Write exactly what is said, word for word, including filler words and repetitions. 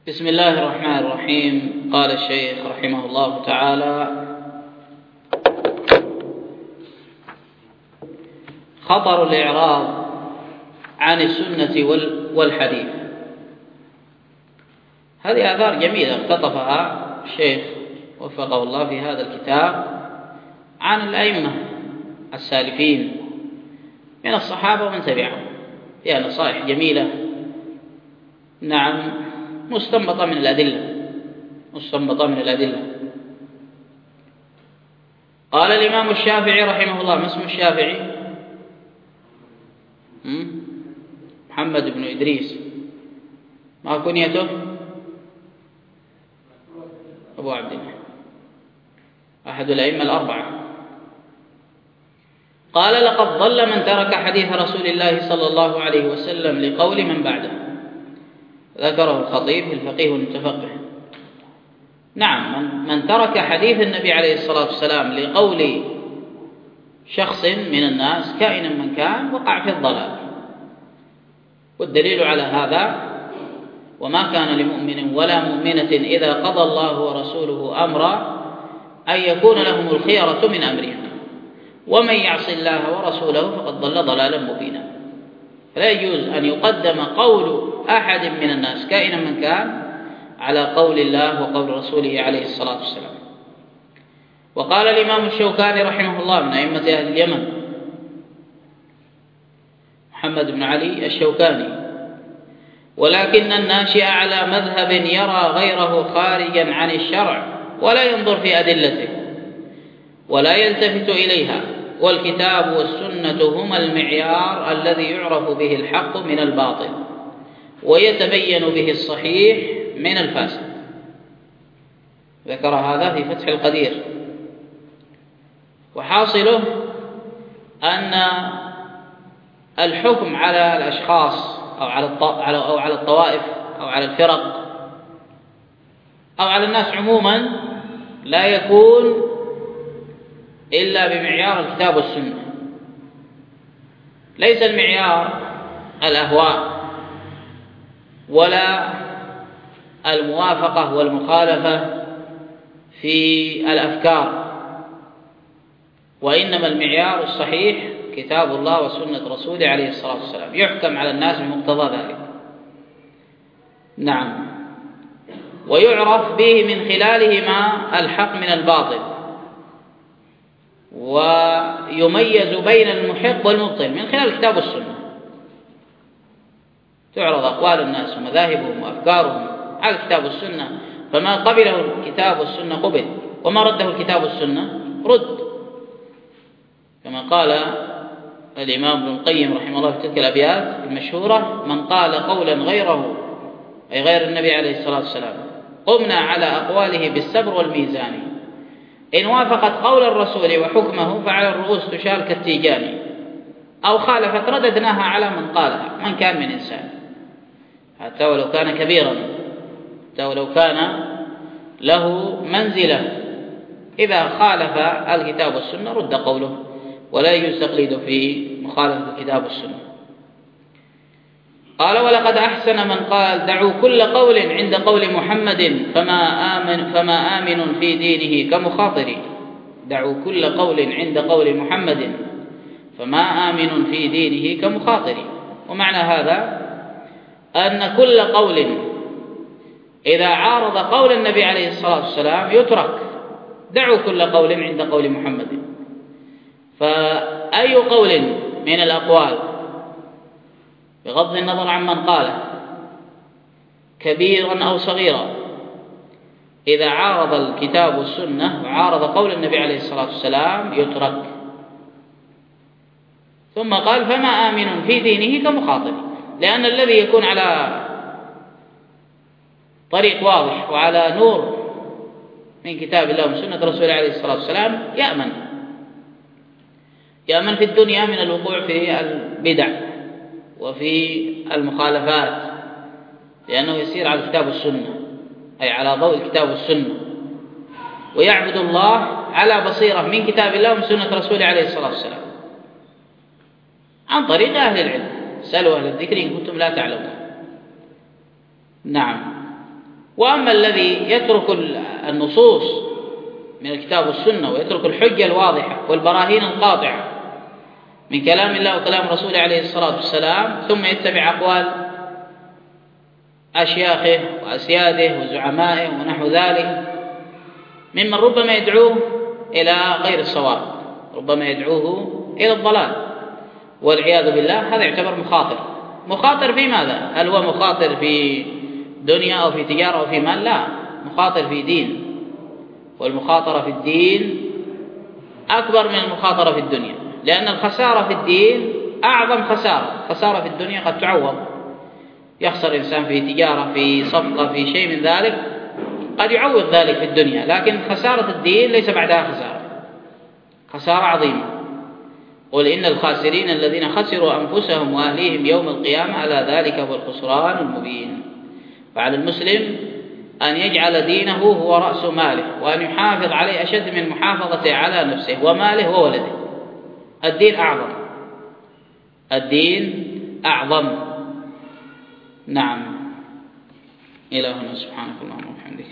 بسم الله الرحمن الرحيم. قال الشيخ رحمه الله تعالى: خطر الإعراض عن السنة والحديث. هذه آثار جميلة اقتطفها الشيخ وفقه الله في هذا الكتاب عن الأئمة السالفين من الصحابة ومن تبعهم، فيها نصائح جميلة، نعم، مستنبطة من الأدلة مستنبطة من الأدلة قال الإمام الشافعي رحمه الله: ما اسم الشافعي؟ محمد بن إدريس. ما كنيته؟ أبو عبد الله، أحد الأئمة الأربعة. قال: لقد ضل من ترك حديث رسول الله صلى الله عليه وسلم لقول من بعده. ذكره الخطيب في الفقيه والمتفقه. نعم، من, من ترك حديث النبي عليه الصلاة والسلام لقول شخص من الناس كائنا من كان وقع في الضلال. والدليل على هذا: وما كان لمؤمن ولا مؤمنة إذا قضى الله ورسوله أمرا أن يكون لهم الخيرة من أمرهم ومن يعص الله ورسوله فقد ضل ضلالا مبينا. فلا يجوز أن يقدم قول أحد من الناس كائنا من كان على قول الله وقول رسوله عليه الصلاة والسلام. وقال الإمام الشوكاني رحمه الله من أئمة أهل اليمن، محمد بن علي الشوكاني: ولكن الناشئ على مذهب يرى غيره خارجا عن الشرع ولا ينظر في أدلته ولا يلتفت إليها، والكتاب والسنة هما المعيار الذي يعرف به الحق من الباطل ويتبين به الصحيح من الفاسد. ذكر هذا في فتح القدير. وحاصله أن الحكم على الأشخاص أو على أو على الطوائف أو على الفرق أو على الناس عموما لا يكون إلا بمعيار الكتاب والسنة. ليس المعيار الأهواء ولا الموافقة والمخالفة في الأفكار، وإنما المعيار الصحيح كتاب الله وسنة رسوله عليه الصلاة والسلام، يحكم على الناس بمقتضى ذلك. نعم، ويعرف به من خلالهما الحق من الباطل، ويميز بين المحق والمبطل من خلال الكتاب والسنة. تعرض أقوال الناس ومذاهبهم وأفكارهم على الكتاب والسنة، فما قبله الكتاب والسنة قبل، وما رده الكتاب والسنة رد، كما قال الإمام ابن القيم رحمه الله في تلك الأبيات المشهورة: من قال قولا غيره، أي غير النبي عليه الصلاة والسلام، قمنا على أقواله بالسبر والميزان، إن وافقت قول الرسول وحكمه فعلى الرؤوس تشال كالتيجان، أو خالفت رددناها على من قالها من كان من إنسان، حتى ولو كان كبيرا، حتى ولو كان له منزلة، إذا خالف الكتاب والسنة رد قوله، ولا يجوز تقليده في مخالفة الكتاب والسنة. قال: ولقد أحسن من قال: دعوا كل قول عند قول محمد فما آمن, فما آمن في دينه كمخاطر. دعوا كل قول عند قول محمد فما آمن في دينه كمخاطر. ومعنى هذا أن كل قول إذا عارض قول النبي عليه الصلاة والسلام يترك. دعوا كل قول عند قول محمد. فأي قول من الأقوال بغض النظر عن من قاله كبيرا أو صغيرا إذا عارض الكتاب والسنة وعارض قول النبي عليه الصلاة والسلام يترك. ثم قال: فما آمن في دينه كمخاطر، لأن الذي يكون على طريق واضح وعلى نور من كتاب الله وسنة رسوله عليه الصلاة والسلام يأمن يأمن في الدنيا من الوقوع في البدع وفي المخالفات، لأنه يسير على الكتاب والسنة، أي على ضوء الكتاب والسنة، ويعبد الله على بصيرة من كتاب الله وسنة رسوله عليه الصلاة والسلام عن طريق أهل العلم. سألوا أهل الذكر إن كنتم لا تعلمون. نعم. وأما الذي يترك النصوص من الكتاب والسنة ويترك الحجة الواضحة والبراهين القاطعة من كلام الله وكلام رسوله عليه الصلاة والسلام ثم يتبع أقوال أشياخه وأسياده وزعمائه ونحو ذلك ممن ربما يدعوه إلى غير الصواب، ربما يدعوه إلى الضلال والعياذ بالله، هذا يعتبر مخاطر. مخاطر في ماذا؟ هل هو مخاطر في دنيا أو في تجارة أو في مال؟ لا، مخاطر في دين، والمخاطرة في الدين أكبر من المخاطرة في الدنيا، لأن الخسارة في الدين أعظم خسارة. خسارة في الدنيا قد تعوض، يخسر إنسان في تجارة في صفقة في شيء من ذلك قد يعوض ذلك في الدنيا، لكن خسارة الدين ليس بعدها خسارة، خسارة عظيمة. قل إن الخاسرين الذين خسروا أنفسهم وأهليهم يوم القيامة ألا ذلك هو الخسران المبين. فعلى المسلم أن يجعل دينه هو رأس ماله، وأن يحافظ عليه أشد من محافظته على نفسه وماله وولده. الدين أعظم، الدين أعظم. نعم، إلى هنا، سبحانك اللهم وبحمدك.